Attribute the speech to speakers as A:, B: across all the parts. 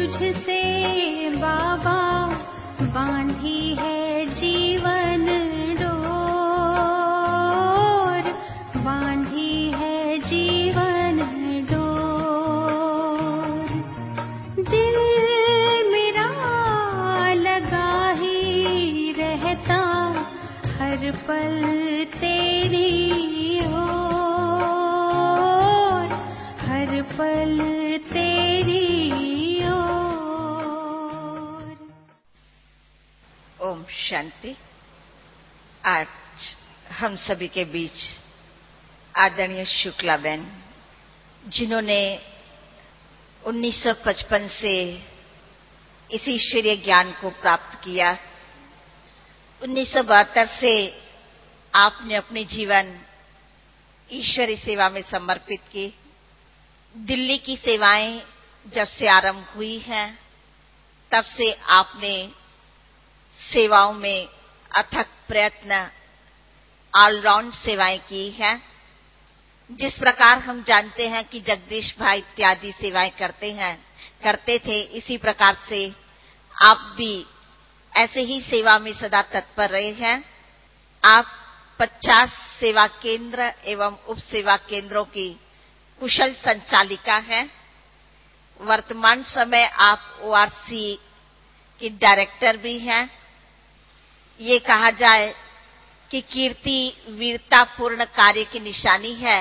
A: तुझसे बाबा बांधी है जीवन डोर, बांधी है जीवन डोर। दिल मेरा लगा ही रहता हर पल तेरी ओर, हर पल तेरी ओर।
B: ओम शांति। आज हम सभी के बीच आदरणीय शुक्ला बहन, जिन्होंने 1955 से इस ईश्वरीय ज्ञान को प्राप्त किया, 1972 से आपने अपने जीवन ईश्वरी सेवा में समर्पित की। दिल्ली की सेवाएं जब से आरंभ हुई हैं, तब से आपने सेवाओं में अथक प्रयत्न, ऑलराउंड सेवाएं की हैं। जिस प्रकार हम जानते हैं कि जगदीश भाई इत्यादि सेवाएं करते थे, इसी प्रकार से आप भी ऐसे ही सेवा में सदा तत्पर रहे हैं। आप 50 सेवा केंद्र एवं उप सेवा केंद्रों की कुशल संचालिका हैं। वर्तमान समय आप ओआरसी की डायरेक्टर भी हैं। ये कहा जाए कि कीर्ति वीरतापूर्ण कार्य की निशानी है।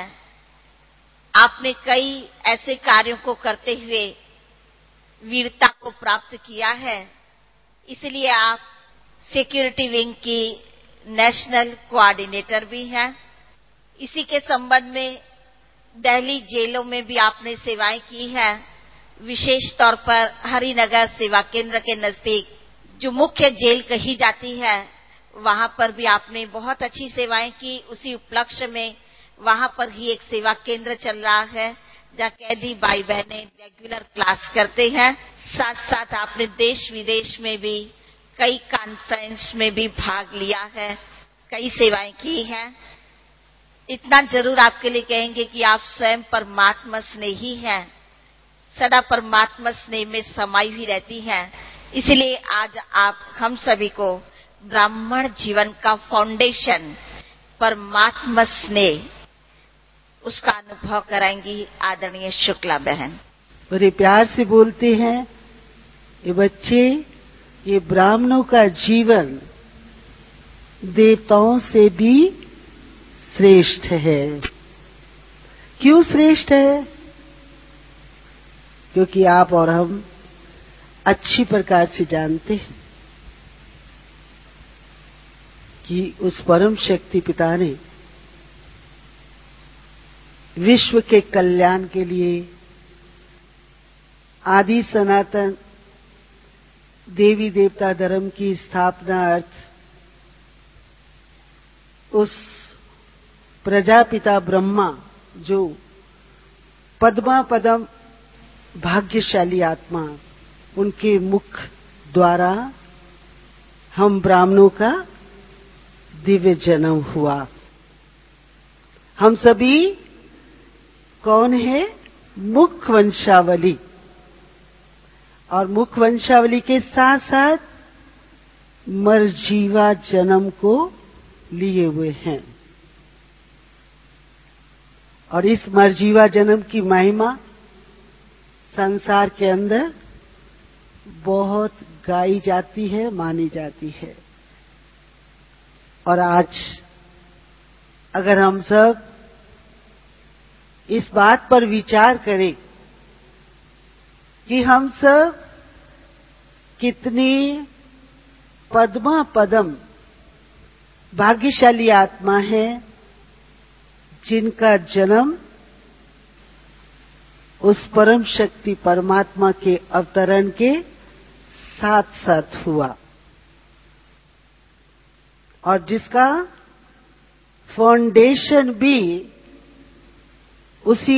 B: आपने कई ऐसे कार्यों को करते हुए वीरता को प्राप्त किया है, इसलिए आप सिक्योरिटी विंग की नेशनल कोऑर्डिनेटर भी हैं। इसी के संबंध में दिल्ली जेलों में भी आपने सेवाएं की हैं। विशेष तौर पर हरिनगर सेवा केंद्र के नजदीक जो मुख्य जेल कही जाती है, वहां पर भी आपने बहुत अच्छी सेवाएं की। उसी उपलक्ष्य में वहां पर ही एक सेवा केंद्र चल रहा है, जहाँ कैदी भाई बहनें रेगुलर क्लास करते हैं। साथ साथ आपने देश विदेश में भी कई कॉन्फ्रेंस में भी भाग लिया है, कई सेवाएं की हैं। इतना जरूर आपके लिए कहेंगे कि आप स्वयं परमात्मा स्नेही हैं, सदा परमात्मा स्नेह में समाई हुई रहती हैं। इसलिए आज आप हम सभी को ब्राह्मण जीवन का फाउंडेशन परमात्मा स्नेह, उसका अनुभव कराएंगी आदरणीय शुक्ला बहन।
C: बड़े प्यार से बोलते हैं, ये बच्चे, ये ब्राह्मणों का जीवन देवताओं से भी श्रेष्ठ है। क्यों श्रेष्ठ है? क्योंकि आप और हम अच्छी प्रकार से जानते हैं कि उस परम शक्ति पिता ने विश्व के कल्याण के लिए आदि सनातन देवी देवता धर्म की स्थापना अर्थ उस प्रजापिता ब्रह्मा, जो पद्मा पदम भाग्यशाली आत्मा, उनके मुख द्वारा हम ब्राह्मणों का दिव्य जन्म हुआ। हम सभी कौन है? मुख वंशावली, और मुख वंशावली के साथ साथ मरजीवा जन्म को लिए हुए हैं। और इस मरजीवा जन्म की महिमा संसार के अंदर बहुत गाई जाती है, मानी जाती है। और आज अगर हम सब इस बात पर विचार करें कि हम सब कितनी पद्मा पदम भाग्यशाली आत्मा है, जिनका जन्म उस परम शक्ति परमात्मा के अवतरण के साथ साथ हुआ, और जिसका फाउंडेशन भी उसी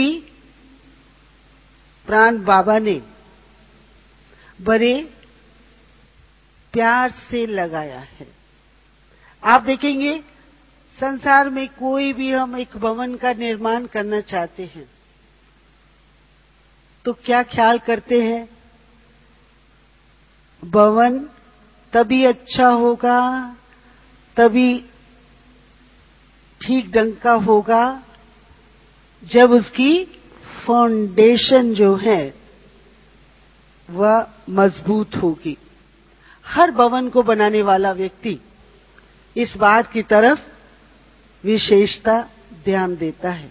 C: प्राण बाबा ने बड़े प्यार से लगाया है। आप देखेंगे संसार में कोई भी हम एक भवन का निर्माण करना चाहते हैं तो क्या ख्याल करते हैं भवन तभी अच्छा होगा, तभी ठीक ढंग का होगा जब उसकी फाउंडेशन जो है वह मजबूत होगी। हर भवन को बनाने वाला व्यक्ति इस बात की तरफ विशेषता ध्यान देता है।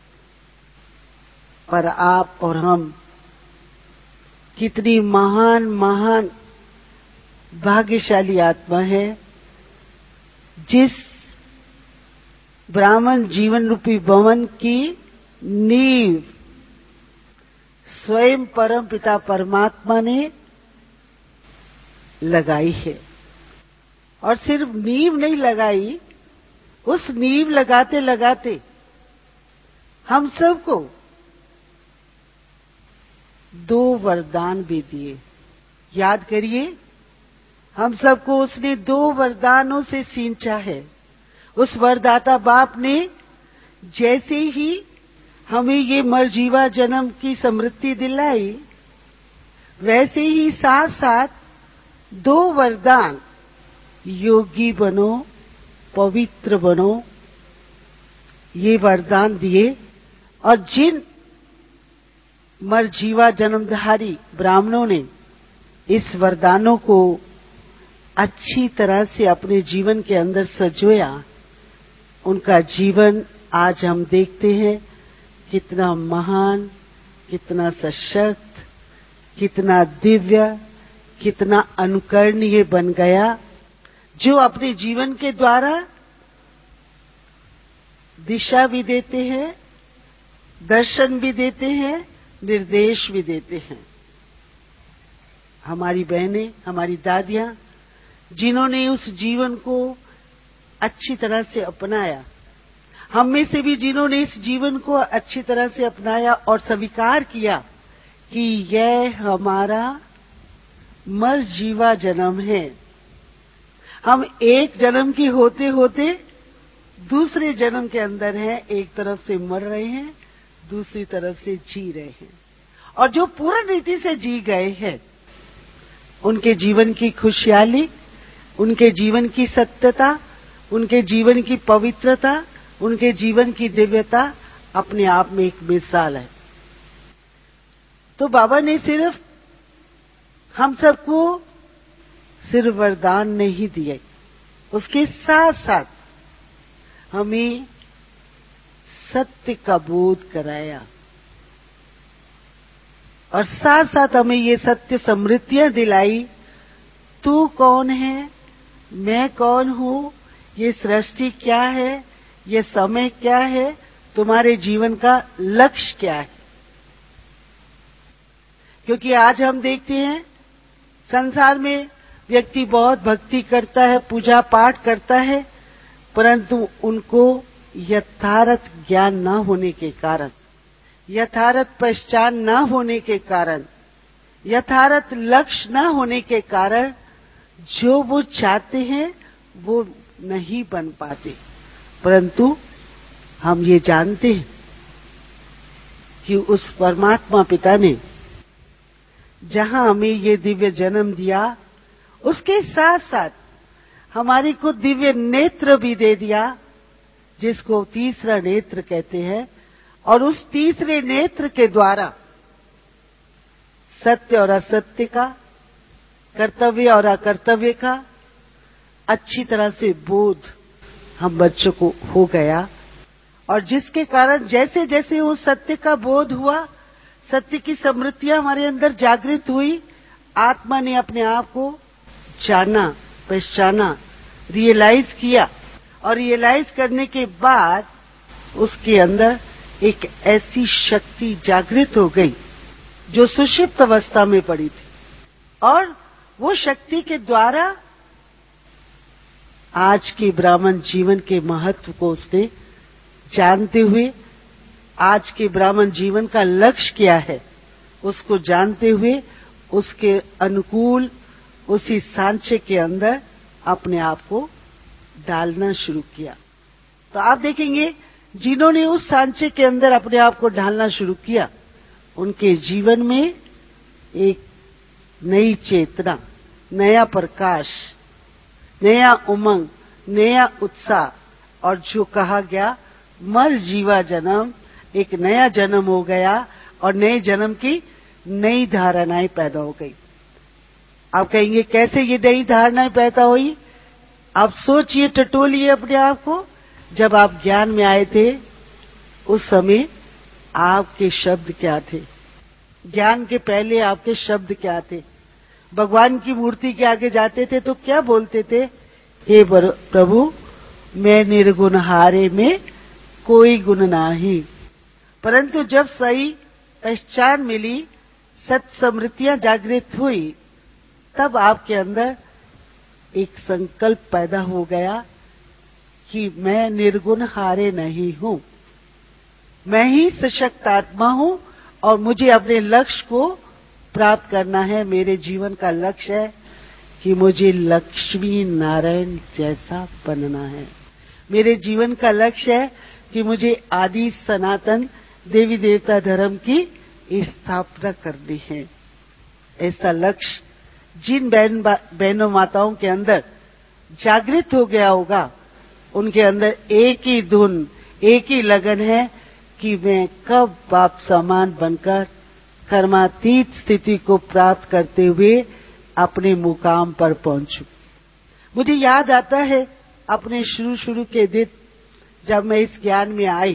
C: पर आप और हम कितनी महान महान भाग्यशाली आत्मा है जिस ब्राह्मण जीवन रूपी भवन की नींव स्वयं परम पिता परमात्मा ने लगाई है। और सिर्फ नींव नहीं लगाई, उस नींव लगाते लगाते हम सबको 2 वरदान भी दिए। याद करिए, हम सबको उसने 2 वरदानों से सींचा है। उस वरदाता बाप ने जैसे ही हमें ये मरजीवा जन्म की समृद्धि दिलाई, वैसे ही साथ साथ 2 वरदान, योगी बनो, पवित्र बनो, ये वरदान दिए। और जिन मरजीवा जन्मधारी ब्राह्मणों ने इस वरदानों को अच्छी तरह से अपने जीवन के अंदर सजोया, उनका जीवन आज हम देखते हैं कितना महान, कितना सशक्त, कितना दिव्य, कितना अनुकरणीय बन गया, जो अपने जीवन के द्वारा दिशा भी देते हैं, दर्शन भी देते हैं, निर्देश भी देते हैं। हमारी बहनें, हमारी दादियां, जिन्होंने उस जीवन को अच्छी तरह से अपनाया, हम में से भी जिन्होंने इस जीवन को अच्छी तरह से अपनाया और स्वीकार किया कि यह हमारा मरजीवा जन्म है। हम एक जन्म की होते होते दूसरे जन्म के अंदर हैं, एक तरफ से मर रहे हैं, दूसरी तरफ से जी रहे हैं। और जो पूर्ण रीति से जी गए हैं, उनके जीवन की खुशहाली, उनके जीवन की सत्यता, उनके जीवन की पवित्रता, उनके जीवन की दिव्यता अपने आप में एक मिसाल है। तो बाबा ने सिर्फ हम सबको सिर्फ वरदान नहीं दिए, उसके साथ साथ हमें सत्य का बोध कराया और साथ साथ हमें ये सत्य समृद्धियां दिलाई। तू कौन है, मैं कौन हूं, ये सृष्टि क्या है, ये समय क्या है, तुम्हारे जीवन का लक्ष्य क्या है। क्योंकि आज हम देखते हैं संसार में व्यक्ति बहुत भक्ति करता है, पूजा पाठ करता है, परंतु उनको यथार्थ ज्ञान न होने के कारण, यथार्थ पहचान न होने के कारण, यथार्थ लक्ष्य न होने के कारण जो वो चाहते हैं वो नहीं बन पाते। परंतु हम ये जानते हैं कि उस परमात्मा पिता ने जहां हमें ये दिव्य जन्म दिया, उसके साथ साथ हमारी को दिव्य नेत्र भी दे दिया, जिसको तीसरा नेत्र कहते हैं। और उस तीसरे नेत्र के द्वारा सत्य और असत्य का, कर्तव्य और अकर्तव्य का अच्छी तरह से बोध हम बच्चों को हो गया। और जिसके कारण जैसे जैसे उस सत्य का बोध हुआ, सत्य की समृद्धियां हमारे अंदर जागृत हुई, आत्मा ने अपने आप को जाना, पहचाना, रियलाइज किया। और रियलाइज करने के बाद उसके अंदर एक ऐसी शक्ति जागृत हो गई जो सुषुप्त अवस्था में पड़ी थी, और वो शक्ति के द्वारा आज के ब्राह्मण जीवन के महत्व को उसने जानते हुए, आज के ब्राह्मण जीवन का लक्ष्य क्या है उसको जानते हुए, उसके अनुकूल उसी सांचे के अंदर अपने आप को डालना शुरू किया। तो आप देखेंगे जिन्होंने उस सांचे के अंदर अपने आप को ढालना शुरू किया, उनके जीवन में एक नई चेतना, नया प्रकाश, नया उमंग, नया उत्साह। और जो कहा गया मर जीवा जन्म, एक नया जन्म हो गया और नए जन्म की नई धारणाएं पैदा हो गई। आप कहेंगे कैसे ये नई धारणाएं पैदा हुई? आप सोचिए, टटोलिए अपने आप को। जब आप ज्ञान में आए थे उस समय आपके शब्द क्या थे? ज्ञान के पहले आपके शब्द क्या थे? भगवान की मूर्ति के आगे जाते थे तो क्या बोलते थे? हे प्रभु, मैं निर्गुण हारे में कोई गुण नाही। परंतु जब सही पहचान मिली, सत्समृतियां जागृत हुई, तब आपके अंदर एक संकल्प पैदा हो गया कि मैं निर्गुण हारे नहीं हूं, मैं ही सशक्त आत्मा हूं और मुझे अपने लक्ष्य को प्राप्त करना है। मेरे जीवन का लक्ष्य है कि मुझे लक्ष्मी नारायण जैसा बनना है। मेरे जीवन का लक्ष्य है कि मुझे आदि सनातन देवी देवता धर्म की स्थापना करनी है। ऐसा लक्ष्य जिन बहनों माताओं के अंदर जागृत हो गया होगा, उनके अंदर एक ही धुन, एक ही लगन है कि मैं कब बाप समान बनकर कर्मातीत स्थिति को प्राप्त करते हुए अपने मुकाम पर पहुंचूं। मुझे याद आता है अपने शुरू के दिन जब मैं इस ज्ञान में आई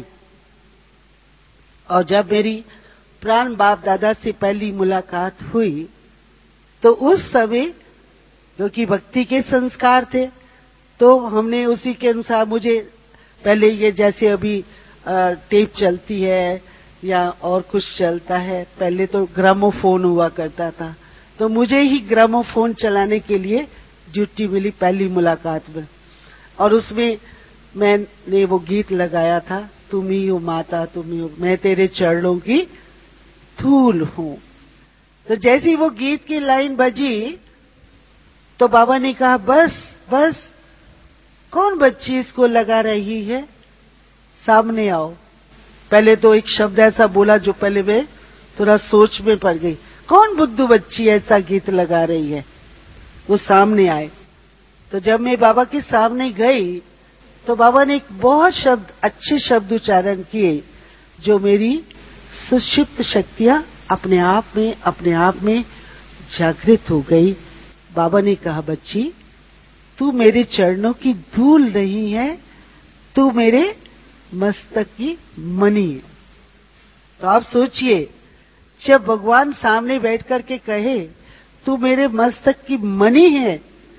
C: और जब मेरी प्राण बाप दादा से पहली मुलाकात हुई, तो उस समय क्योंकि भक्ति के संस्कार थे तो हमने उसी के अनुसार, मुझे पहले ये जैसे अभी टेप चलती है या और कुछ चलता है, पहले तो ग्रामोफोन हुआ करता था, तो मुझे ही ग्रामोफोन चलाने के लिए ड्यूटी मिली पहली मुलाकात में। और उसमें मैंने वो गीत लगाया था, तुम ही हो माता, तुम ही हो, मैं तेरे चरणों की धूल हूं। तो जैसी वो गीत की लाइन बजी तो बाबा ने कहा बस बस, कौन बच्ची इसको लगा रही है, सामने आओ। पहले तो एक शब्द ऐसा बोला जो पहले मैं थोड़ा सोच में पड़ गई, कौन बुद्धू बच्ची ऐसा गीत लगा रही है। वो सामने आए, तो जब मैं बाबा के सामने गई तो बाबा ने एक बहुत अच्छे शब्द उच्चारण किए जो मेरी सुषुप्त शक्तियां अपने आप में जागृत हो गई। बाबा ने कहा, बच्ची तू मेरे चरणों की धूल नहीं है, तू मेरे मस्तक की मणि है। तो आप सोचिए, जब भगवान सामने बैठ कर के कहे तू मेरे मस्तक की मणि है,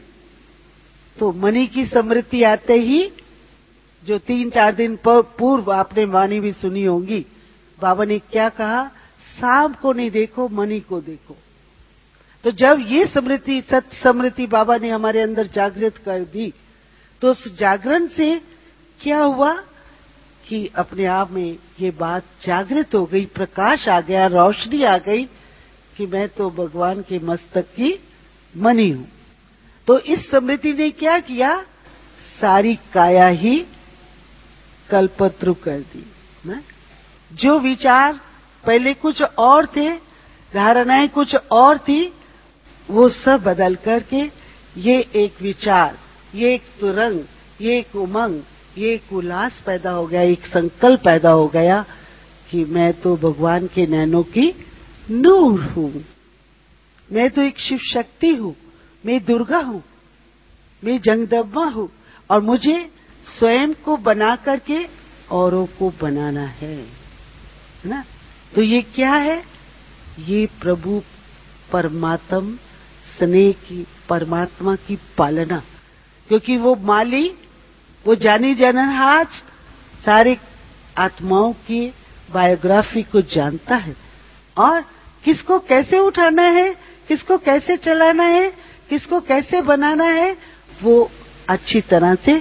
C: तो मणि की स्मृति आते ही जो 3-4 दिन पूर्व आपने वाणी भी सुनी होंगी, बाबा ने क्या कहा, सांप को नहीं देखो, मणि को देखो। तो जब ये स्मृति, सत्य स्मृति बाबा ने हमारे अंदर जागृत कर दी, तो उस जागरण से क्या हुआ कि अपने आप में ये बात जागृत हो गई, प्रकाश आ गया, रोशनी आ गई कि मैं तो भगवान के मस्तक की मणि हूं। तो इस स्मृति ने क्या किया, सारी काया ही कल्पत्रु कर दी ना? जो विचार पहले कुछ और थे, धारणाएं कुछ और थी, वो सब बदल करके ये एक विचार, ये एक तुरंग, ये एक उमंग, ये एक उल्लास पैदा हो गया, एक संकल्प पैदा हो गया कि मैं तो भगवान के नैनों की नूर हूं, मैं तो एक शिव शक्ति हूं, मैं दुर्गा हूं, मैं जगदम्बा हूं और मुझे स्वयं को बना करके औरों को बनाना है ना? तो ये क्या है, ये प्रभु परमात्म स्नेह की, परमात्मा की पालना। क्योंकि वो माली, वो जानी जाननहार सारे आत्माओं की बायोग्राफी को जानता है और किसको कैसे उठाना है, किसको कैसे चलाना है, किसको कैसे बनाना है, वो अच्छी तरह से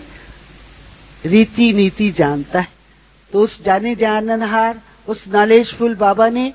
C: रीति नीति जानता है। तो उस जाने जाननहार, उस नॉलेजफुल बाबा ने,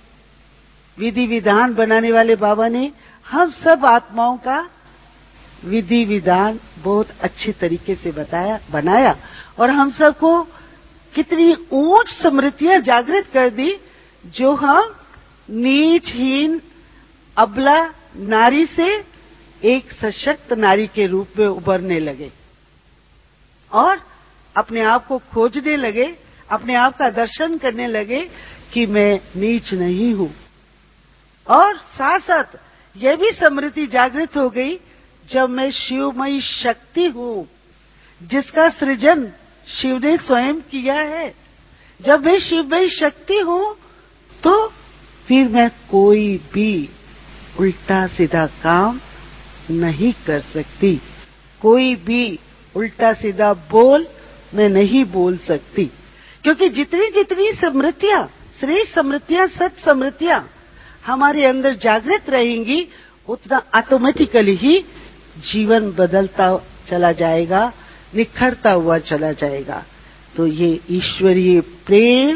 C: विधि विधान बनाने वाले बाबा ने हम सब आत्माओं का विधि विधान बहुत अच्छे तरीके से बनाया और हम सबको कितनी ऊंच स्मृतियां जागृत कर दी, जो हम नीचहीन अबला नारी से एक सशक्त नारी के रूप में उभरने लगे और अपने आप को खोजने लगे, अपने आप का दर्शन करने लगे कि मैं नीच नहीं हूं। और साथ साथ यह भी स्मृति जागृत हो गई, जब मैं शिवमयी शक्ति हूं जिसका सृजन शिव ने स्वयं किया है, जब मैं शिवमयी शक्ति हूं तो फिर मैं कोई भी उल्टा सीधा काम नहीं कर सकती, कोई भी उल्टा सीधा बोल मैं नहीं बोल सकती, क्योंकि जितनी जितनी स्मृतियां, श्रेष्ठ स्मृतियां, सत स्मृतियां हमारे अंदर जागृत रहेंगी, उतना ऑटोमेटिकली ही जीवन बदलता चला जाएगा, निखरता हुआ चला जाएगा। तो ये ईश्वरीय प्रेम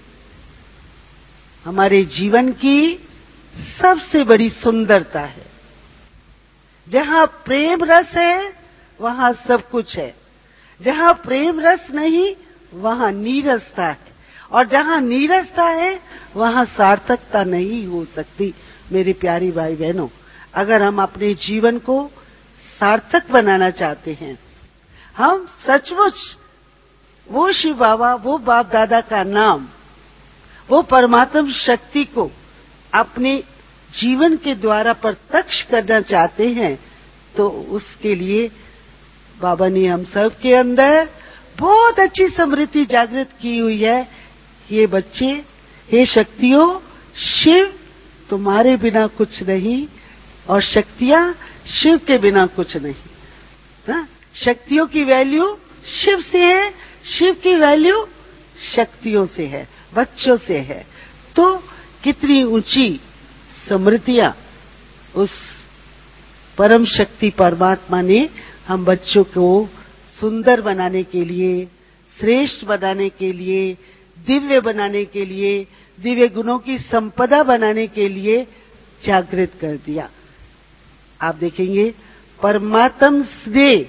C: हमारे जीवन की सबसे बड़ी सुंदरता है। जहां प्रेम रस है वहां सब कुछ है, जहां प्रेम रस नहीं वहां नीरसता है, और जहां नीरसता है वहां सार्थकता नहीं हो सकती। मेरे प्यारी भाई बहनों, अगर हम अपने जीवन को सार्थक बनाना चाहते हैं, हम सचमुच वो शिव बाबा, वो बाप दादा का नाम, वो परमात्म शक्ति को अपने जीवन के द्वारा प्रत्यक्ष करना चाहते हैं, तो उसके लिए बाबा ने हम सब के अंदर बहुत अच्छी स्मृति जागृत की हुई है। ये बच्चे, हे शक्तियों, शिव तुम्हारे बिना कुछ नहीं और शक्तियां शिव के बिना कुछ नहीं। ना? शक्तियों की वैल्यू शिव से है, शिव की वैल्यू शक्तियों से है, बच्चों से है। तो कितनी ऊंची स्मृतियां उस परम शक्ति परमात्मा ने हम बच्चों को सुंदर बनाने के लिए, श्रेष्ठ बनाने के लिए, दिव्य बनाने के लिए, दिव्य गुणों की संपदा बनाने के लिए जागृत कर दिया। आप देखेंगे परमात्म स्नेह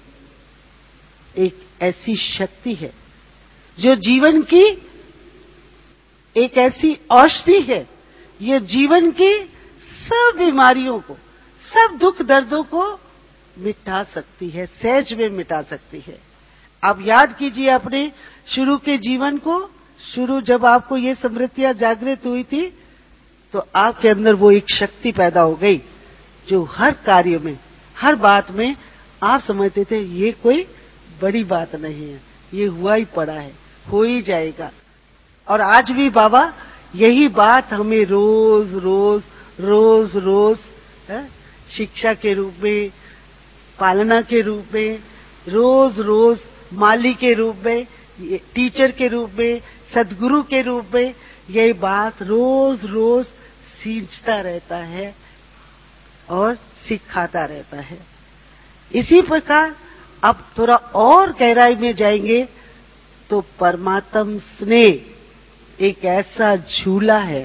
C: एक ऐसी शक्ति है जो जीवन की एक ऐसी औषधि है, ये जीवन की सब बीमारियों को, सब दुख दर्दों को मिटा सकती है, सहज में मिटा सकती है। आप याद कीजिए अपने शुरू के जीवन को, शुरू जब आपको ये स्मृतियां जागृत हुई थी तो आपके अंदर वो एक शक्ति पैदा हो गई जो हर कार्य में, हर बात में आप समझते थे ये कोई बड़ी बात नहीं है, ये हुआ ही पड़ा है, हो ही जाएगा। और आज भी बाबा यही बात हमें रोज रोज रोज रोज शिक्षा के रूप में, पालना के रूप में, रोज रोज माली के रूप में, टीचर के रूप में, सदगुरु के रूप में यही बात रोज रोज सींचता रहता है और सिखाता रहता है। इसी प्रकार अब थोड़ा और गहराई में जाएंगे तो परमात्म स्नेह एक ऐसा झूला है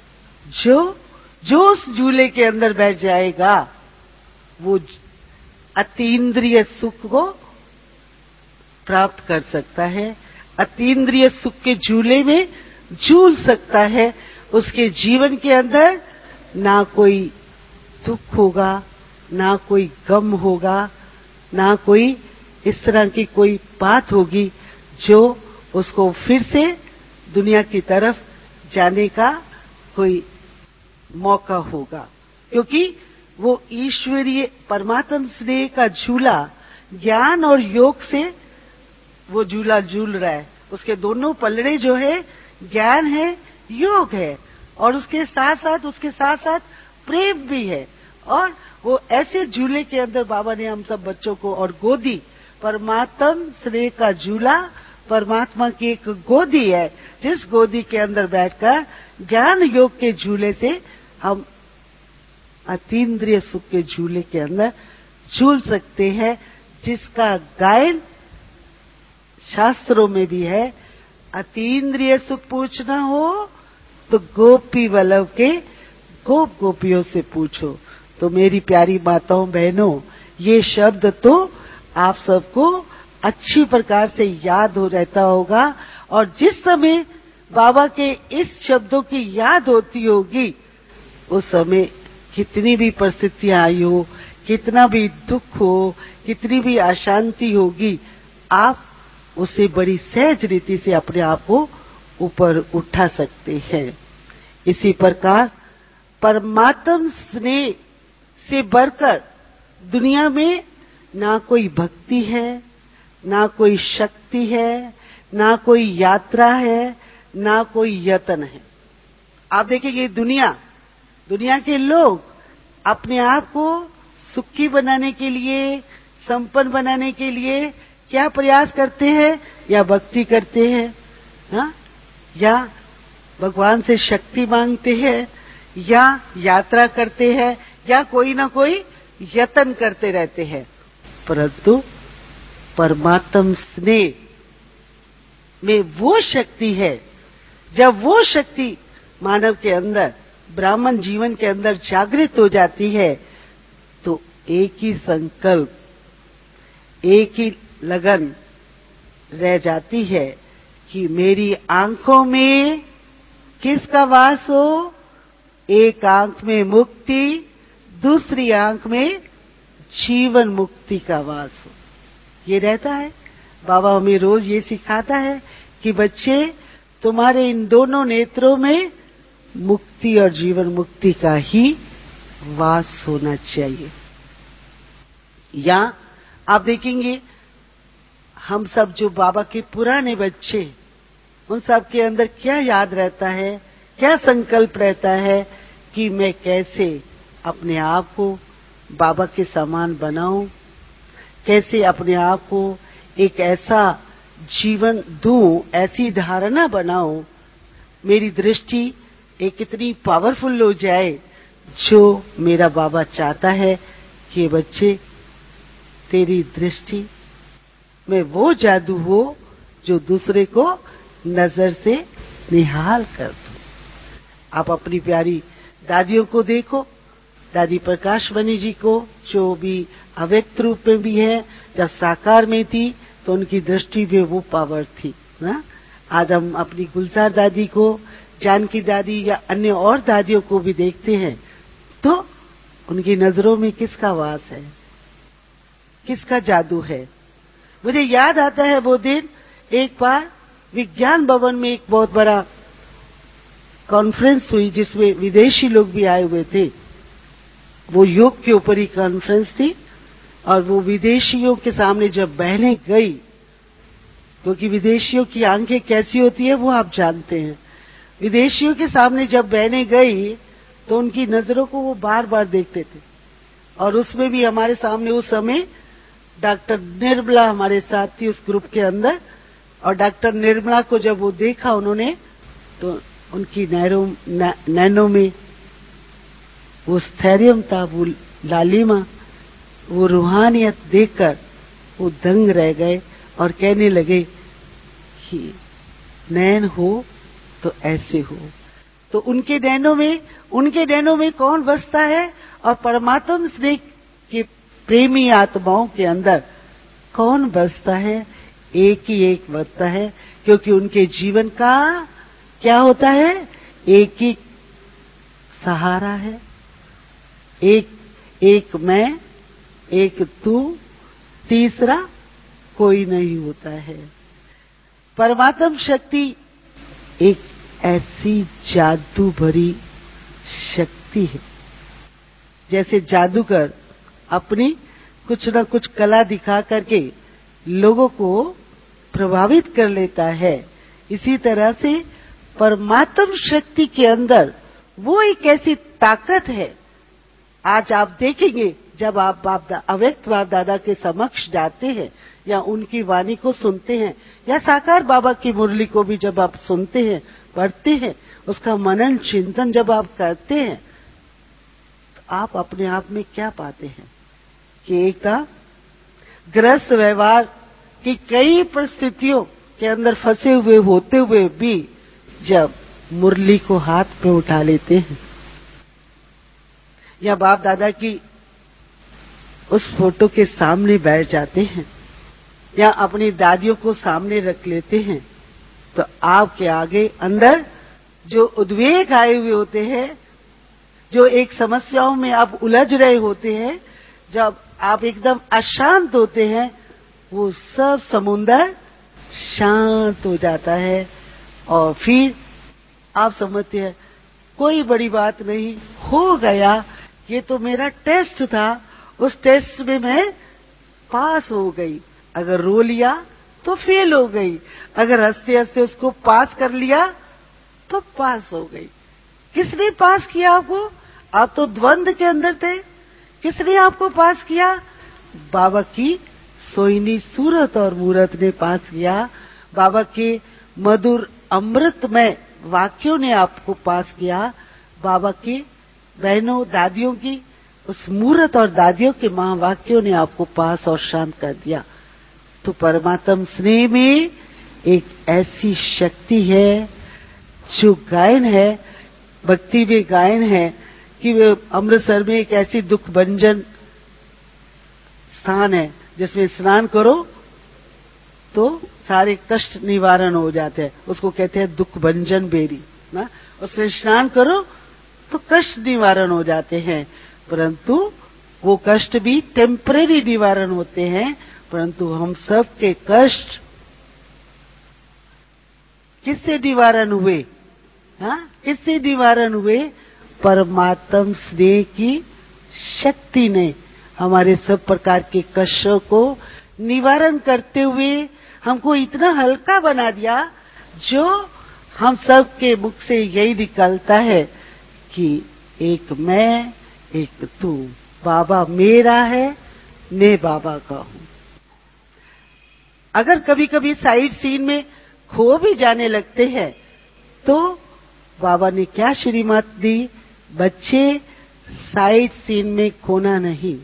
C: जो उस झूले के अंदर बैठ जाएगा वो अतीन्द्रिय सुख को प्राप्त कर सकता है, अतीन्द्रिय सुख के झूले में झूल सकता है। उसके जीवन के अंदर ना कोई दुख होगा, ना कोई गम होगा, ना कोई इस तरह की कोई बात होगी जो उसको फिर से दुनिया की तरफ जाने का कोई मौका होगा, क्योंकि वो ईश्वरीय परमात्म स्नेह का झूला ज्ञान और योग से वो झूला झूल रहा है। उसके दोनों पलड़े जो है ज्ञान है, योग है, और उसके साथ साथ प्रेम भी है। और वो ऐसे झूले के अंदर बाबा ने हम सब बच्चों को, और गोदी परमात्म स्नेह का झूला परमात्मा की एक गोदी है, जिस गोदी के अंदर बैठकर ज्ञान योग के झूले से हम अतीन्द्रिय सुख के झूले के अंदर झूल सकते हैं, जिसका गायन शास्त्रों में भी है। अतीन्द्रिय सुख पूछना हो तो गोपी वल्लभ के गोप गोपियों से पूछो। तो मेरी प्यारी माताओं बहनों, ये शब्द तो आप सबको अच्छी प्रकार से याद हो रहता होगा, और जिस समय बाबा के इस शब्दों की याद होती होगी उस समय कितनी भी परिस्थितियां आई हो, कितना भी दुख हो, कितनी भी अशांति होगी, आप उसे बड़ी सहज रीति से अपने आप को ऊपर उठा सकते हैं। इसी प्रकार परमात्म स्नेह से बढ़कर दुनिया में ना कोई भक्ति है, ना कोई शक्ति है, ना कोई यात्रा है, ना कोई यत्न है। आप देखेंगे दुनिया के लोग अपने आप को सुखी बनाने के लिए, संपन्न बनाने के लिए क्या प्रयास करते हैं? या भक्ति करते हैं, हाँ? या भगवान से शक्ति मांगते हैं, या यात्रा करते हैं, या कोई ना कोई यत्न करते रहते हैं। परंतु परमात्म स्नेह में वो शक्ति है, जब वो शक्ति मानव के अंदर, ब्राह्मण जीवन के अंदर जागृत हो जाती है, तो एक ही संकल्प, एक ही लगन रह जाती है कि मेरी आंखों में किसका वास हो? एक आंख में मुक्ति, दूसरी आंख में जीवन मुक्ति का वास हो। ये रहता है। बाबा हमें रोज ये सिखाता है कि बच्चे, तुम्हारे इन दोनों नेत्रों में मुक्ति और जीवन मुक्ति का ही वास होना चाहिए। या आप देखेंगे, हम सब जो बाबा के पुराने बच्चे, उन सब के अंदर क्या याद रहता है, क्या संकल्प रहता है कि मैं कैसे अपने आप को बाबा के समान बनाऊं, कैसे अपने आप को एक ऐसा जीवन दूं, ऐसी धारणा बनाऊं, मेरी दृष्टि एक इतनी पावरफुल हो जाए जो मेरा बाबा चाहता है कि बच्चे, तेरी दृष्टि में वो जादू हो जो दूसरे को नजर से निहाल कर दो। आप अपनी प्यारी दादियों को देखो, दादी प्रकाश मणि जी को, जो भी अव्यक्त रूप में भी है, जब साकार में थी तो उनकी दृष्टि में वो पावर थी ना। आज हम अपनी गुलजार दादी को, जानकी दादी या अन्य और दादियों को भी देखते हैं तो उनकी नजरों में किसका वास है, किसका जादू है। मुझे याद आता है वो दिन, एक बार विज्ञान भवन में एक बहुत बड़ा कॉन्फ्रेंस हुई जिसमें विदेशी लोग भी आए हुए थे। वो योग के ऊपर ही कॉन्फ्रेंस थी और वो विदेशियों के सामने जब बहने गई, क्योंकि विदेशियों की आंखें कैसी होती है वो आप जानते हैं, विदेशियों के सामने जब बहने गई तो उनकी नजरों को वो बार बार देखते थे। और उसमें भी हमारे सामने उस समय डॉक्टर निर्मला हमारे साथ थी उस ग्रुप के अंदर, और डॉक्टर निर्मला को जब वो देखा उन्होंने, तो उनकी नैनों में वो स्थैर्य था, वो लालिमा, वो रूहानियत देखकर वो दंग रह गए और कहने लगे कि नैन हो तो ऐसे हो। तो उनके नैनों में कौन बसता है? और परमात्मा स्नेह के प्रेमी आत्माओं के अंदर कौन बसता है? एक ही एक बसता है, क्योंकि उनके जीवन का क्या होता है? एक ही सहारा है, एक मैं, एक तू, तीसरा कोई नहीं होता है। परमात्म शक्ति एक ऐसी जादू भरी शक्ति है, जैसे जादूगर अपनी कुछ न कुछ कला दिखा करके लोगों को प्रभावित कर लेता है, इसी तरह से परमात्म शक्ति के अंदर वो एक ऐसी ताकत है। आज आप देखेंगे, जब आप अव्यक्त बाप दादा के समक्ष जाते हैं या उनकी वाणी को सुनते हैं, या साकार बाबा की मुरली को भी जब आप सुनते हैं, पढ़ते हैं, उसका मनन चिंतन जब आप करते हैं, तो आप अपने आप में क्या पाते हैं कि एकदम ग्रस्त व्यवहार की कई परिस्थितियों के अंदर फंसे हुए होते हुए भी जब मुरली को हाथ पे उठा लेते हैं या बाप दादा की उस फोटो के सामने बैठ जाते हैं या अपनी दादियों को सामने रख लेते हैं, तो आपके आगे अंदर जो उद्वेग आए हुए होते हैं, जो एक समस्याओं में आप उलझ रहे होते हैं, जब आप एकदम अशांत होते हैं, वो सब समुंदर शांत हो जाता है और फिर आप समझते हैं कोई बड़ी बात नहीं, हो गया, ये तो मेरा टेस्ट था, उस टेस्ट में मैं पास हो गई। अगर रो लिया तो फेल हो गई, अगर हंसते हंसते उसको पास कर लिया तो पास हो गई। किसने पास किया आपको? आप तो द्वंद के अंदर थे। किसने आपको पास किया? बाबा की सोईनी सूरत और मूरत ने पास किया। बाबा के मधुर अमृतमय वाक्यों ने आपको पास किया। बाबा की बहनों दादियों की उस मूरत और दादियों के महावाक्यों ने आपको पास और शांत कर दिया। तो परमात्म स्नेह में एक ऐसी शक्ति है जो गायन है, भक्ति में गायन है कि अमृतसर में एक ऐसी दुख भंजन स्थान है जिसमें स्नान करो तो सारे कष्ट निवारण हो जाते हैं। उसको कहते हैं दुख भंजन बेरी ना। उसमें स्नान करो तो कष्ट निवारण हो जाते हैं, परंतु वो कष्ट भी टेम्परेरी निवारण होते हैं। परंतु हम सब के कष्ट किससे निवारण हुए? हाँ, किससे निवारण हुए? परमात्म स्नेह की शक्ति ने हमारे सब प्रकार के कष्टों को निवारण करते हुए हमको इतना हल्का बना दिया, जो हम सब के मुख से यही निकलता है कि एक मैं एक तू, बाबा मेरा है, मैं बाबा का हूं। अगर कभी कभी साइड सीन में खो भी जाने लगते हैं तो बाबा ने क्या श्रीमत दी? बच्चे, साइड सीन में खोना नहीं।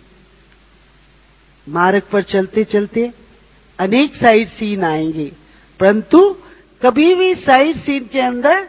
C: मार्ग पर चलते चलते अनेक साइड सीन आएंगे, परंतु कभी भी साइड सीन के अंदर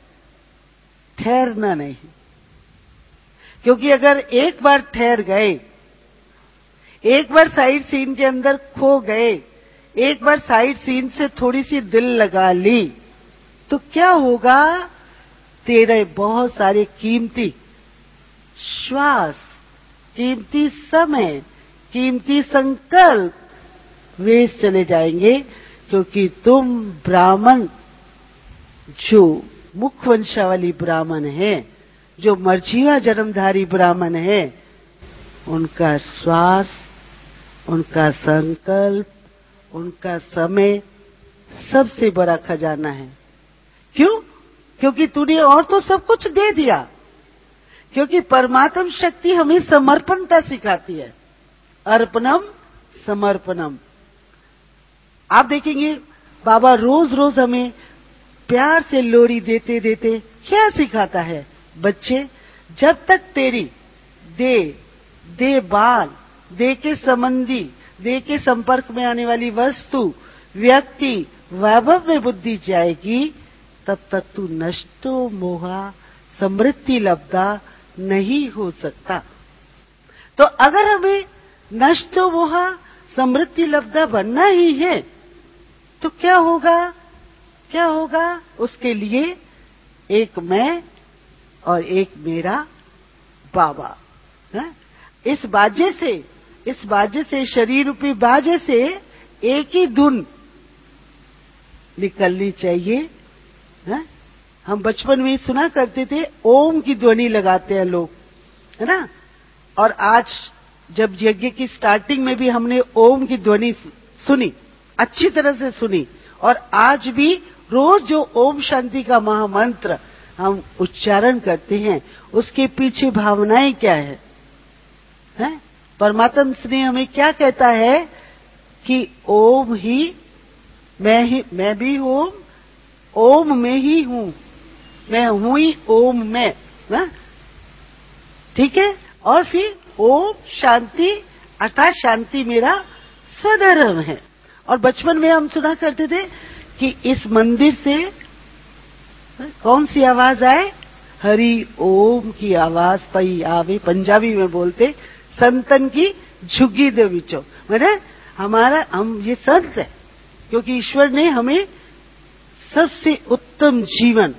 C: ठहरना नहीं, क्योंकि अगर एक बार ठहर गए, एक बार साइड सीन के अंदर खो गए, एक बार साइड सीन से थोड़ी सी दिल लगा ली, तो क्या होगा? तेरे बहुत सारे कीमती श्वास, कीमती समय, कीमती संकल्प वेस्ट चले जाएंगे, क्योंकि तुम ब्राह्मण, जो मुख वंशावली ब्राह्मण है, जो मर्जीवा जन्मधारी ब्राह्मण है, उनका श्वास, उनका संकल्प, उनका समय सबसे बड़ा खजाना है। क्यों? क्योंकि तूने और तो सब कुछ दे दिया। क्योंकि परमात्म शक्ति हमें समर्पणता सिखाती है। अर्पणम समर्पणम। आप देखेंगे बाबा रोज रोज हमें प्यार से लोरी देते देते क्या सिखाता है? बच्चे, जब तक तेरी देह बाल, देह के संबंधी, देह के संपर्क में आने वाली वस्तु, व्यक्ति, वैभव में बुद्धि जाएगी, तब तक तू नष्टो मोहा समृद्धि लब्धा नहीं हो सकता। तो अगर हमें नष्टो मोहा समृद्धि लब्धा बनना ही है तो क्या होगा? क्या होगा? उसके लिए एक मैं और एक मेरा बाबा है? इस बाजे से शरीर रूपी बाजे से एक ही धुन निकलनी चाहिए है? हम बचपन में सुना करते थे, ओम की ध्वनि लगाते हैं लोग, है ना? और आज जब यज्ञ की स्टार्टिंग में भी हमने ओम की ध्वनि सुनी, अच्छी तरह से सुनी, और आज भी रोज जो ओम शांति का महामंत्र हम उच्चारण करते हैं, उसके पीछे भावनाएं क्या है? परमात्म स्नेह हमें क्या कहता है कि ओम ही मैं भी ओम में ही हूं, मैं हूं ही ओम में ना? ठीक है। और फिर ओम शांति अर्थात शांति मेरा स्वधर्म है। और बचपन में हम सुना करते थे कि इस मंदिर से कौन सी आवाज आए? हरि ओम की आवाज पई आवे, पंजाबी में बोलते, संतन की झुग्गी दे विचो, मैंने हम ये संत है क्योंकि ईश्वर ने हमें सबसे उत्तम जीवन,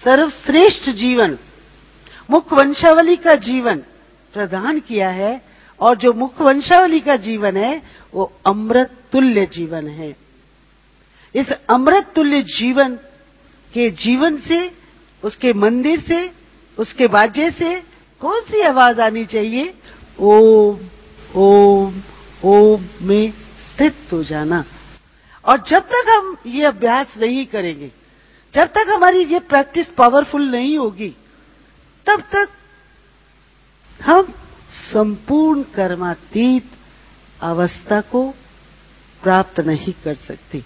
C: सर्वश्रेष्ठ जीवन, मुख वंशावली का जीवन प्रदान किया है। और जो मुख वंशावली का जीवन है वो अमृत तुल्य जीवन है। इस अमृत तुल्य जीवन के जीवन से, उसके मंदिर से, उसके बाजे से कौन सी आवाज आनी चाहिए? ओम ओम ओम में स्थित हो जाना। और जब तक हम ये अभ्यास नहीं करेंगे, जब तक हमारी ये प्रैक्टिस पावरफुल नहीं होगी, तब तक हम संपूर्ण कर्मातीत अवस्था को प्राप्त नहीं कर सकते।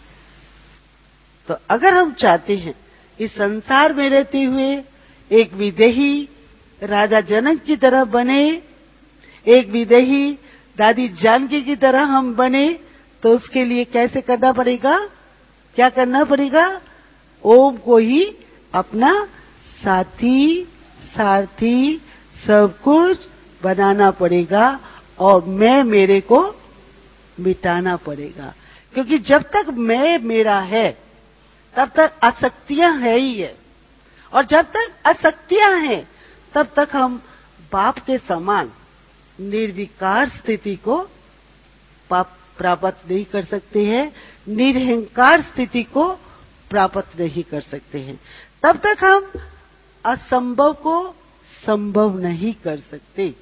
C: तो अगर हम चाहते हैं इस संसार में रहते हुए एक विदेही राजा जनक की तरह बने, एक विदेही दादी जानकी की तरह हम बने, तो उसके लिए कैसे करना पड़ेगा? क्या करना पड़ेगा? ओम को ही अपना साथी, सारथी, सब कुछ बनाना पड़ेगा और मैं मेरे को मिटाना पड़ेगा। क्योंकि जब तक मैं मेरा है तब तक आसक्तियां है ही है, और जब तक आसक्तियां हैं तब तक हम बाप के समान निर्विकार स्थिति को प्राप्त नहीं कर सकते हैं, निरहंकार स्थिति को प्राप्त नहीं कर सकते हैं। तब तक हम असंभव को संभव नहीं कर सकते।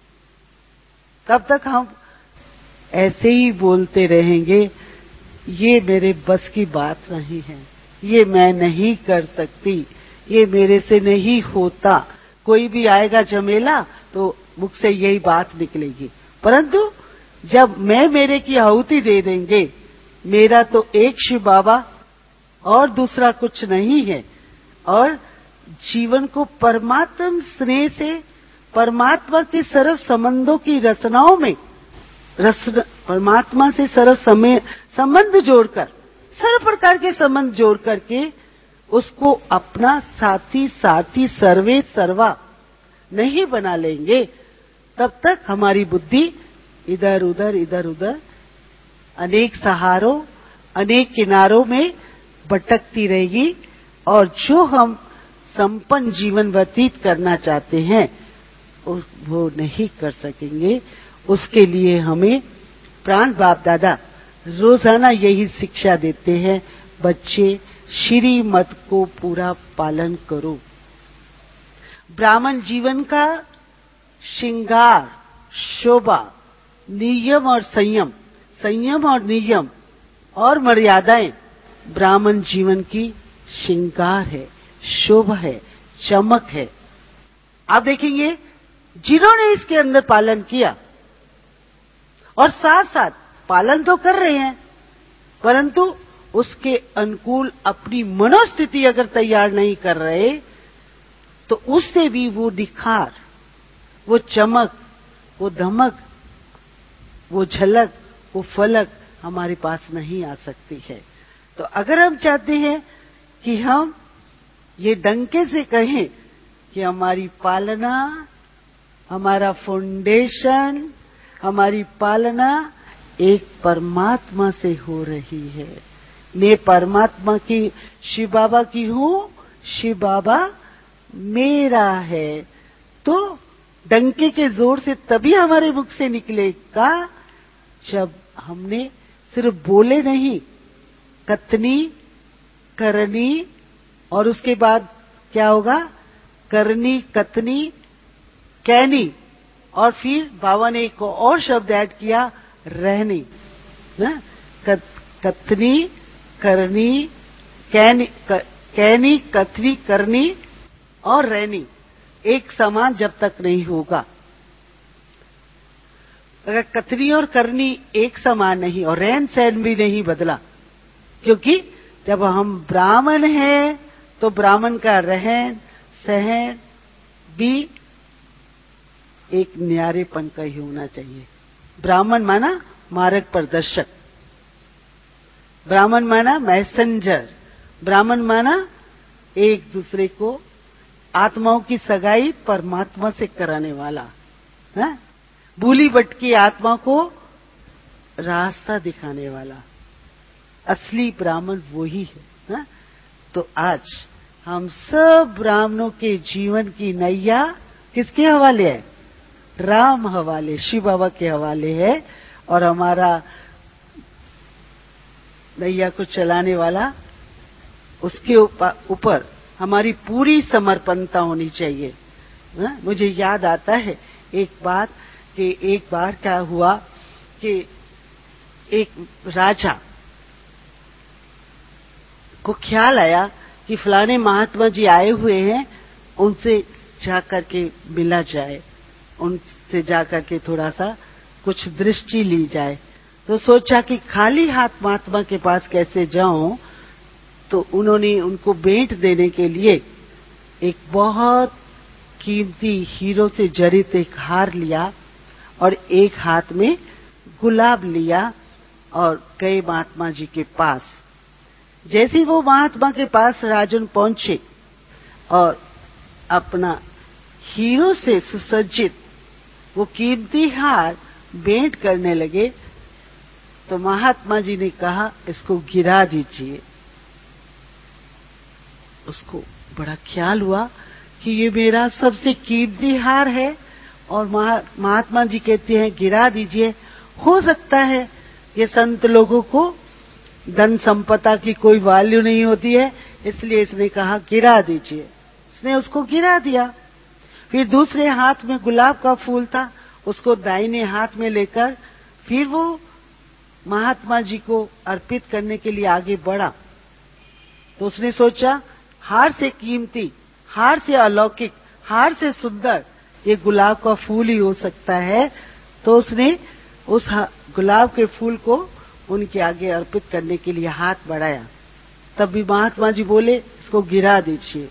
C: तब तक हम ऐसे ही बोलते रहेंगे, ये मेरे बस की बात नहीं है, ये मैं नहीं कर सकती, ये मेरे से नहीं होता। कोई भी आएगा झमेला तो मुख से यही बात निकलेगी। परंतु जब मैं मेरे की आहुति दे देंगे, मेरा तो एक शिव बाबा और दूसरा कुछ नहीं है, और जीवन को परमात्म स्नेह से, परमात्मा के सर्व संबंधों की रचनाओं में परमात्मा से सर्व संबंध जोड़कर, सर्व प्रकार के संबंध जोड़ करके उसको अपना साथी, सारथी, सर्वे सर्वा नहीं बना लेंगे, तब तक हमारी बुद्धि इधर उधर अनेक सहारों, अनेक किनारों में भटकती रहेगी, और जो हम संपन्न जीवन व्यतीत करना चाहते हैं वो नहीं कर सकेंगे। उसके लिए हमें प्राण बाप दादा रोजाना यही शिक्षा देते हैं, बच्चे श्रीमत को पूरा पालन करो। ब्राह्मण जीवन का श्रृंगार, शोभा, नियम और संयम, संयम और नियम और मर्यादाएं ब्राह्मण जीवन की श्रृंगार है, शोभा है, चमक है। आप देखेंगे जिन्होंने इसके अंदर पालन किया और साथ साथ पालन तो कर रहे हैं, परंतु उसके अनुकूल अपनी मनोस्थिति अगर तैयार नहीं कर रहे, तो उससे भी वो निखार, वो चमक, वो धमक, वो झलक, वो फलक हमारे पास नहीं आ सकती है। तो अगर हम चाहते हैं कि हम ये डंके से कहें कि हमारी पालना, हमारा फाउंडेशन, हमारी पालना एक परमात्मा से हो रही है, मैं परमात्मा की, शिव बाबा की हूं, शिव बाबा मेरा है, तो डंके के जोर से तभी हमारे मुख से निकलेगा जब हमने सिर्फ बोले नहीं, कथनी, करनी, और उसके बाद क्या होगा? करनी, कथनी, कहनी, और फिर बाबा ने एक और शब्द ऐड किया, रहनी ना। कथनी, करनी, कहनी, कथनी, करनी और रहनी एक समान जब तक नहीं होगा। अगर कथनी और करनी एक समान नहीं और रहन सहन भी नहीं बदला, क्योंकि जब हम ब्राह्मण हैं तो ब्राह्मण का रहन सहन भी एक न्यारेपन का ही होना चाहिए। ब्राह्मण माना मार्ग प्रदर्शक, ब्राह्मण माना मैसेंजर, ब्राह्मण माना एक दूसरे को आत्माओं की सगाई परमात्मा से कराने वाला है, भूली भटकी आत्मा को रास्ता दिखाने वाला। असली ब्राह्मण वही है। तो आज हम सब ब्राह्मणों के जीवन की नैया किसके हवाले है? राम हवाले, शिव बाबा के हवाले है। और हमारा नैया को चलाने वाला, उसके ऊपर हमारी पूरी समर्पणता होनी चाहिए। मुझे याद आता है एक बात कि एक बार क्या हुआ कि एक राजा को ख्याल आया कि फलाने महात्मा जी आए हुए हैं, उनसे जाकर के मिला जाए, उनसे जाकर के थोड़ा सा कुछ दृष्टि ली जाए। तो सोचा कि खाली हाथ महात्मा के पास कैसे जाऊं, तो उन्होंने उनको भेंट देने के लिए एक बहुत कीमती हीरो से जड़ित एक हार लिया और एक हाथ में गुलाब लिया और गए महात्मा जी के पास। जैसे वो महात्मा के पास राजन पहुंचे और अपना हीरो से सुसज्जित वो कीमती हार भेंट करने लगे, तो महात्मा जी ने कहा, इसको गिरा दीजिए। उसको बड़ा ख्याल हुआ कि ये मेरा सबसे कीमती हार है और महात्मा जी कहते हैं गिरा दीजिए। हो सकता है ये संत लोगों को धन संपदा की कोई वैल्यू नहीं होती है, इसलिए इसने कहा गिरा दीजिए। इसने उसको गिरा दिया। फिर दूसरे हाथ में गुलाब का फूल था, उसको दाहिने हाथ में लेकर फिर वो महात्मा जी को अर्पित करने के लिए आगे बढ़ा। तो उसने सोचा हार से कीमती, हार से अलौकिक, हार से सुंदर ये गुलाब का फूल ही हो सकता है। तो उसने उस गुलाब के फूल को उनके आगे अर्पित करने के लिए हाथ बढ़ाया। तब भी महात्मा जी बोले, इसको गिरा दीजिए।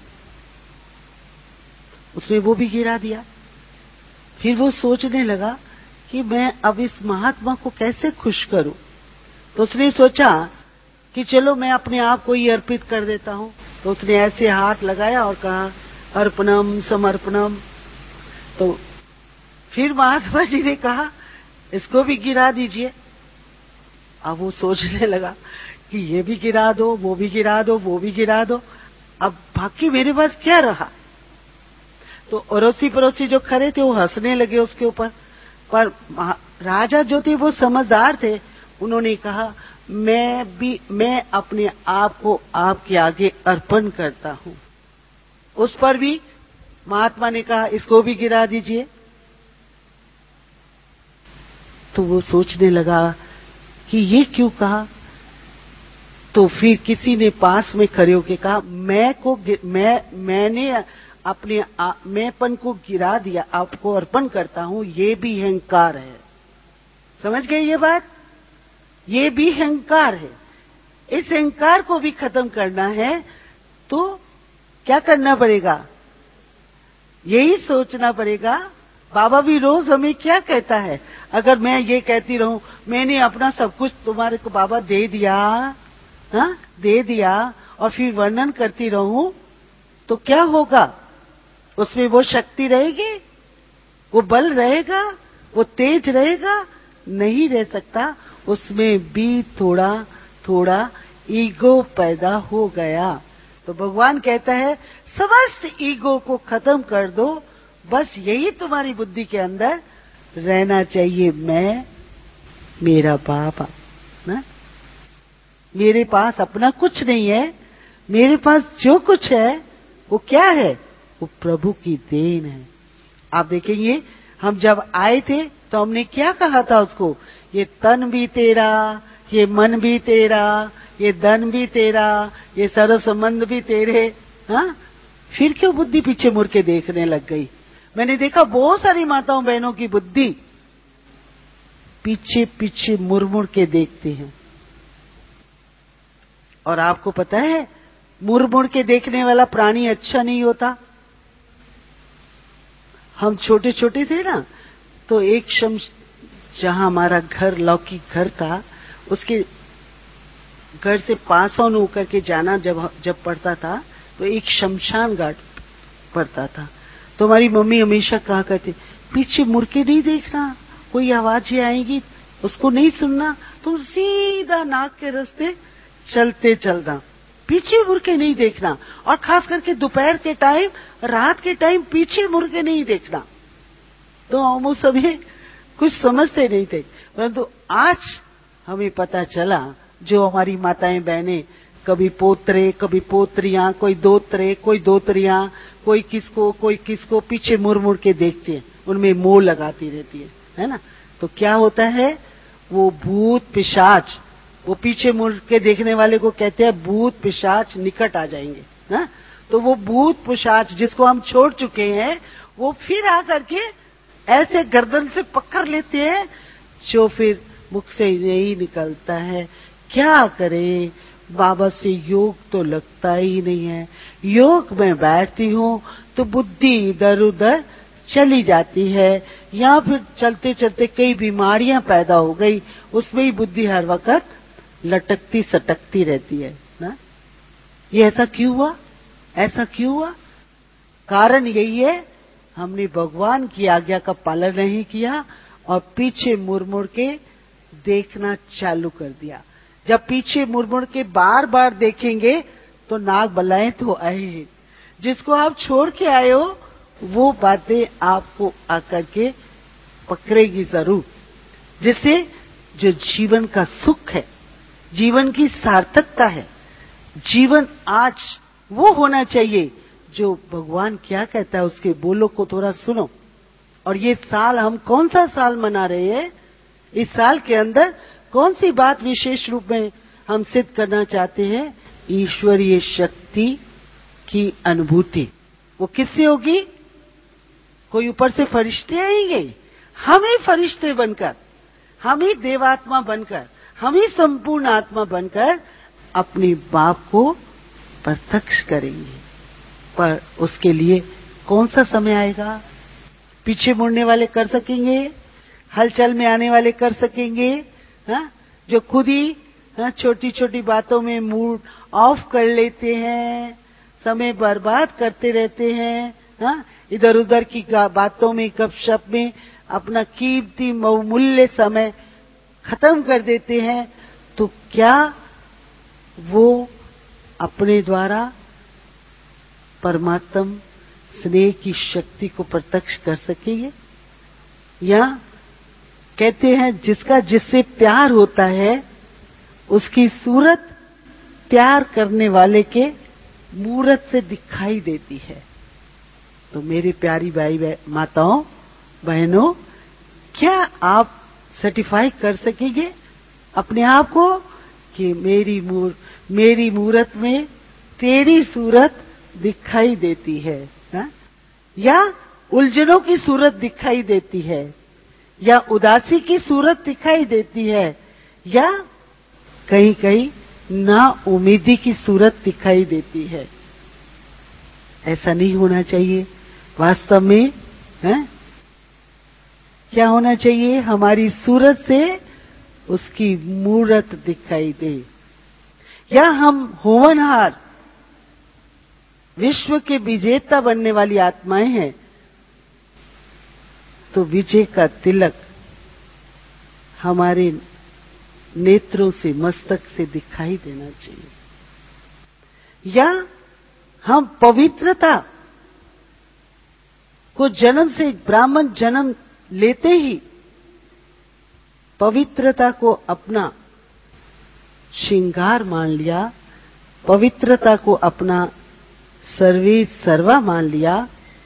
C: उसने वो भी गिरा दिया। फिर वो सोचने लगा कि मैं अब इस महात्मा को कैसे खुश करूं। तो उसने सोचा कि चलो मैं अपने आप को ही अर्पित कर देता हूं। तो उसने ऐसे हाथ लगाया और कहा अर्पणम समर्पणम। तो फिर महात्मा जी ने कहा इसको भी गिरा दीजिए। अब वो सोचने लगा कि ये भी गिरा दो, वो भी गिरा दो, वो भी गिरा दो, अब बाकी मेरे पास क्या रहा। तो अड़ोसी पड़ोसी जो खड़े थे वो हंसने लगे उसके ऊपर। पर राजा जो थे वो समझदार थे, उन्होंने कहा मैं अपने आप को आपके आगे अर्पण करता हूं। उस पर भी महात्मा ने कहा इसको भी गिरा दीजिए। तो वो सोचने लगा कि ये क्यों कहा। तो फिर किसी ने पास में खड़े होकर कहा मैंने अपने मैंपन को गिरा दिया, आपको अर्पण करता हूं, ये भी अहंकार है। समझ गए ये बात? ये भी अहंकार है। इस अहंकार को भी खत्म करना है तो क्या करना पड़ेगा? यही सोचना पड़ेगा। बाबा भी रोज हमें क्या कहता है, अगर मैं ये कहती रहूं मैंने अपना सब कुछ तुम्हारे को बाबा दे दिया, हाँ दे दिया, और फिर वर्णन करती रहूं तो क्या होगा? उसमें वो शक्ति रहेगी, वो बल रहेगा, वो तेज रहेगा? नहीं रह सकता। उसमें भी थोड़ा थोड़ा ईगो पैदा हो गया। तो भगवान कहता है समस्त ईगो को खत्म कर दो, बस यही तुम्हारी बुद्धि के अंदर रहना चाहिए, मैं मेरा बाबा ना। मेरे पास अपना कुछ नहीं है, मेरे पास जो कुछ है वो क्या है? वो प्रभु की देन है। आप देखेंगे हम जब आए थे तो हमने क्या कहा था उसको, ये तन भी तेरा, ये मन भी तेरा, ये धन भी तेरा, ये सर्व संबंध भी तेरे। हाँ, फिर क्यों बुद्धि पीछे मुड़ के देखने लग गई? मैंने देखा बहुत सारी माताओं बहनों की बुद्धि पीछे पीछे मुड़ मुड़ के देखते हैं। और आपको पता है मुड़ मुड़ के देखने वाला प्राणी अच्छा नहीं होता। हम छोटे छोटे थे ना, तो एक जहां हमारा घर लौकिक घर था, उसके घर से पास ऑन होकर के जाना जब पड़ता था तो एक शमशान घाट पड़ता था। तो हमारी मम्मी हमेशा कहा करती पीछे मुड़ के नहीं देखना, कोई आवाजें आएगी उसको नहीं सुनना, तुम सीधा नाक के रास्ते चलते चलना, पीछे मुड़ के नहीं देखना। और खास करके दोपहर के टाइम, रात के टाइम पीछे मुड़ के नहीं देखना। तो हम उस समय कुछ समझते नहीं थे, परंतु आज हमें पता चला, जो हमारी माताएं बहनें कभी पोतरे कभी पोत्रियां, कोई दोतरे कोई दोतरियां, कोई किसको पीछे मुड़ मुड़ के देखती है, उनमें मोह लगाती रहती है ना। तो क्या होता है, वो भूत पिशाच, वो पीछे मुड़ के देखने वाले को कहते हैं भूत पिशाच निकट आ जाएंगे ना। तो वो भूत पिशाच जिसको हम छोड़ चुके हैं, वो फिर आकर के ऐसे गर्दन से पकड़ लेते हैं, जो फिर मुख से नहीं निकलता है। क्या करें, बाबा से योग तो लगता ही नहीं है, योग में बैठती हूँ तो बुद्धि इधर उधर चली जाती है, या फिर चलते चलते कई बीमारियां पैदा हो गई, उसमें ही बुद्धि हर वक्त लटकती सटकती रहती है ना। ये ऐसा क्यों हुआ, ऐसा क्यों हुआ? कारण यही है, हमने भगवान की आज्ञा का पालन नहीं किया और पीछे मुड़ मुड़ के देखना चालू कर दिया। जब पीछे मुड़ मुड़ के बार बार देखेंगे तो नाग बलाएं तो आएगी। जिसको आप छोड़ के आए हो वो बातें आपको आकर के पकड़ेगी जरूर, जिससे जो जीवन का सुख है, जीवन की सार्थकता है, जीवन आज वो होना चाहिए जो भगवान क्या कहता है, उसके बोलों को थोड़ा सुनो। और ये साल हम कौन सा साल मना रहे हैं, इस साल के अंदर कौन सी बात विशेष रूप में हम सिद्ध करना चाहते हैं? ईश्वरीय शक्ति की अनुभूति। वो किससे होगी? कोई ऊपर से फरिश्ते आएंगे? हम ही फरिश्ते बनकर, हम ही देवात्मा बनकर, हम ही संपूर्ण आत्मा बनकर अपने बाप को प्रत्यक्ष करेंगे। पर उसके लिए कौन सा समय आएगा? पीछे मुड़ने वाले कर सकेंगे, हलचल में आने वाले कर सकेंगे, हाँ? जो खुद ही छोटी छोटी बातों में मूड ऑफ कर लेते हैं, समय बर्बाद करते रहते हैं, हाँ? इधर उधर की बातों में, गपशप में अपना कीमती बहुमूल्य समय खत्म कर देते हैं, तो क्या वो अपने द्वारा परमात्म स्नेह की शक्ति को प्रत्यक्ष कर सकेंगे? या कहते हैं जिसका जिससे प्यार होता है उसकी सूरत प्यार करने वाले के मूरत से दिखाई देती है। तो मेरी प्यारी भाई माताओं बहनों, क्या आप सर्टिफाई कर सकेंगे अपने आप को कि मेरी मूरत में तेरी सूरत दिखाई देती है, हा? या उलझनों की सूरत दिखाई देती है, या उदासी की सूरत दिखाई देती है, या कहीं कहीं ना उम्मीदी की सूरत दिखाई देती है? ऐसा नहीं होना चाहिए। वास्तव में क्या होना चाहिए? हमारी सूरत से उसकी मूरत दिखाई दे। या हम होनहार विश्व के विजेता बनने वाली आत्माएं हैं, तो विजय का तिलक हमारे नेत्रों से, मस्तक से दिखाई देना चाहिए। या हम पवित्रता को जन्म से, ब्राह्मण जन्म लेते ही पवित्रता को अपना श्रृंगार मान लिया, पवित्रता को अपना सर्वे सर्वा मान लिया।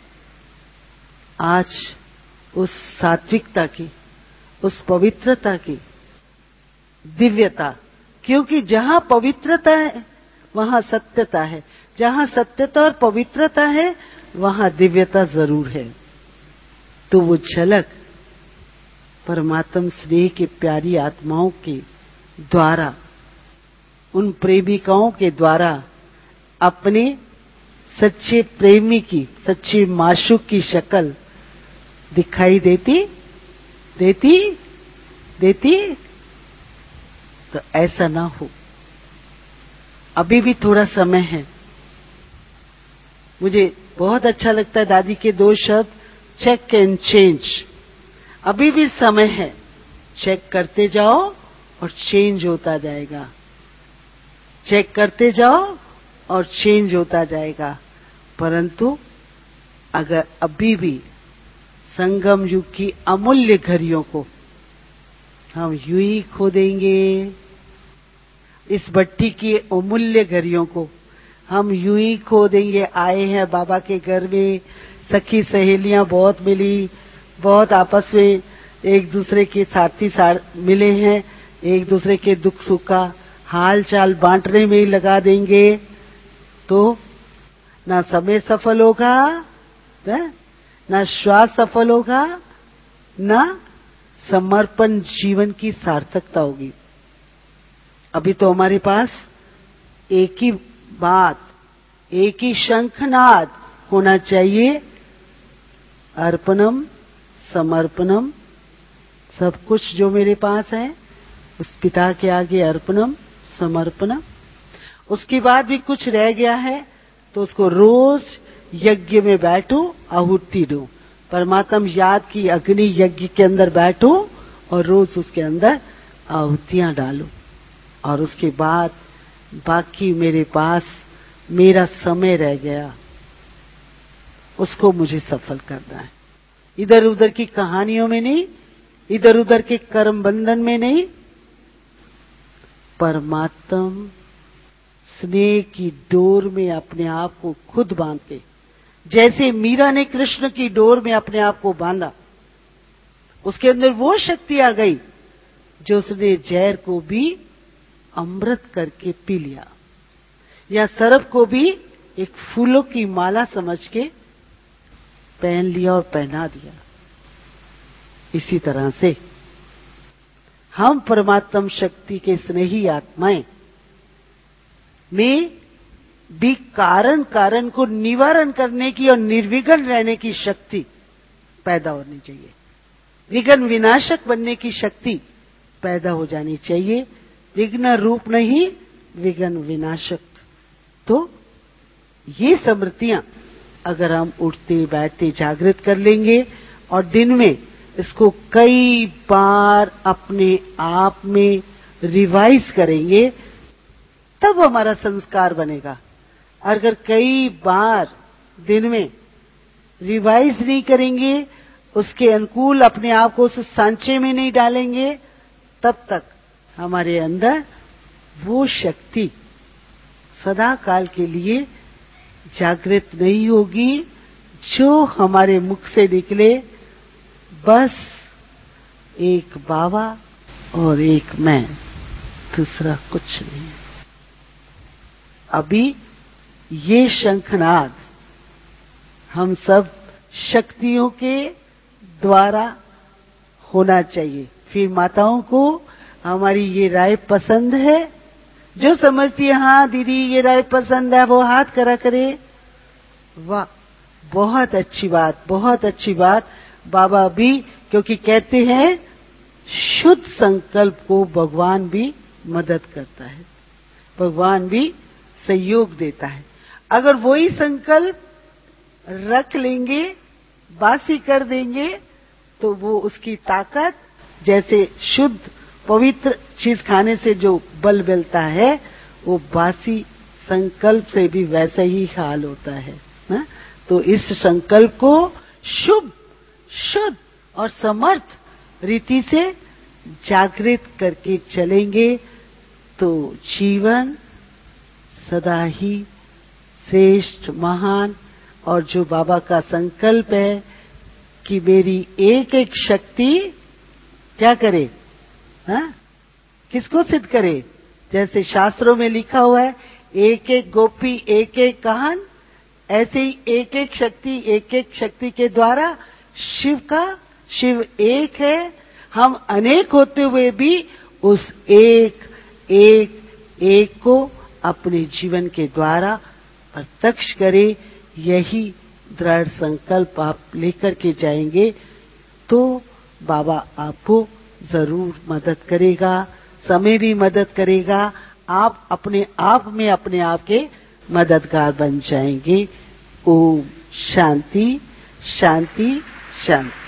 C: आज उस सात्विकता की, उस पवित्रता की दिव्यता, क्योंकि जहां पवित्रता है वहां सत्यता है, जहां सत्यता और पवित्रता है वहां दिव्यता जरूर है। तो वो झलक परमात्म स्नेह के प्यारी आत्माओं के द्वारा, उन प्रेमिकाओं के द्वारा अपने सच्चे प्रेमी की, सच्चे माशूक की शक्ल दिखाई देती देती देती। तो ऐसा ना हो। अभी भी थोड़ा समय है। मुझे बहुत अच्छा लगता है दादी के दो शब्द, चेक एंड चेंज। अभी भी समय है, चेक करते जाओ और चेंज होता जाएगा। चेक करते जाओ और चेंज होता जाएगा। परंतु अगर अभी भी संगम युग की अमूल्य घड़ियों को हम यूं ही खो देंगे। इस भट्टी की अमूल्य घड़ियों को हम यूं ही खो देंगे। आए हैं बाबा के घर में, सखी सहेलियां बहुत मिली, बहुत आपस में एक दूसरे के साथी मिले हैं, एक दूसरे के दुख सुख का हाल चाल बांटने में ही लगा देंगे तो ना समय सफल होगा, ना श्वास सफल होगा, ना समर्पण जीवन की सार्थकता होगी। अभी तो हमारे पास एक ही बात, एक ही शंखनाद होना चाहिए, अर्पणम समर्पणम। सब कुछ जो मेरे पास है उस पिता के आगे अर्पणम समर्पणम। उसके बाद भी कुछ रह गया है तो उसको रोज यज्ञ में बैठो, आहुति दो, परमात्म याद की अग्नि यज्ञ के अंदर बैठो और रोज उसके अंदर आहुतियां डालो। और उसके बाद बाकी मेरे पास मेरा समय रह गया, उसको मुझे सफल करना है। इधर उधर की कहानियों में नहीं, इधर उधर के कर्म बंधन में नहीं, परमात्म स्नेह की डोर में अपने आप को खुद बांधते, जैसे मीरा ने कृष्ण की डोर में अपने आप को बांधा, उसके अंदर वो शक्ति आ गई जो उसने जहर को भी अमृत करके पी लिया, या सर्प को भी एक फूलों की माला समझ के पहन लिया और पहना दिया। इसी तरह से हम परमात्म शक्ति के स्नेही आत्माएं में भी कारण को निवारण करने की और निर्विघ्न रहने की शक्ति पैदा होनी चाहिए, विघ्न विनाशक बनने की शक्ति पैदा हो जानी चाहिए। विघ्न रूप नहीं, विघ्न विनाशक। तो ये स्मृतियां अगर हम उठते बैठते जागृत कर लेंगे और दिन में इसको कई बार अपने आप में रिवाइज करेंगे, तब हमारा संस्कार बनेगा। अगर कई बार दिन में रिवाइज नहीं करेंगे, उसके अनुकूल अपने आप को उस सांचे में नहीं डालेंगे, तब तक हमारे अंदर वो शक्ति सदा काल के लिए जागृत नहीं होगी। जो हमारे मुख से निकले बस एक बाबा और एक मैं, दूसरा कुछ नहीं। अभी ये शंखनाद हम सब शक्तियों के द्वारा होना चाहिए। फिर माताओं को हमारी ये राय पसंद है, जो समझती है हाँ दीदी ये राय पसंद है वो हाथ करा करे। वाह, बहुत अच्छी बात, बहुत अच्छी बात। बाबा भी क्योंकि कहते हैं शुद्ध संकल्प को भगवान भी मदद करता है, भगवान भी सहयोग देता है। अगर वही संकल्प रख लेंगे, बासी कर देंगे, तो वो उसकी ताकत, जैसे शुद्ध पवित्र चीज खाने से जो बल मिलता है, वो बासी संकल्प से भी वैसा ही हाल होता है ना? तो इस संकल्प को शुभ, शुद्ध और समर्थ रीति से जागृत करके चलेंगे तो जीवन सदा ही श्रेष्ठ, महान। और जो बाबा का संकल्प है कि मेरी एक एक शक्ति क्या करे, हाँ? किसको सिद्ध करे? जैसे शास्त्रों में लिखा हुआ है एक एक गोपी एक एक काहन, ऐसे ही एक एक शक्ति के द्वारा शिव एक है। हम अनेक होते हुए भी उस एक को अपने जीवन के द्वारा प्रत्यक्ष करें। यही दृढ़ संकल्प आप लेकर के जाएंगे तो बाबा आपको जरूर मदद करेगा, समय भी मदद करेगा। आप अपने आप में अपने आप के मददगार बन जाएंगे। ओम शांति शांति शांति।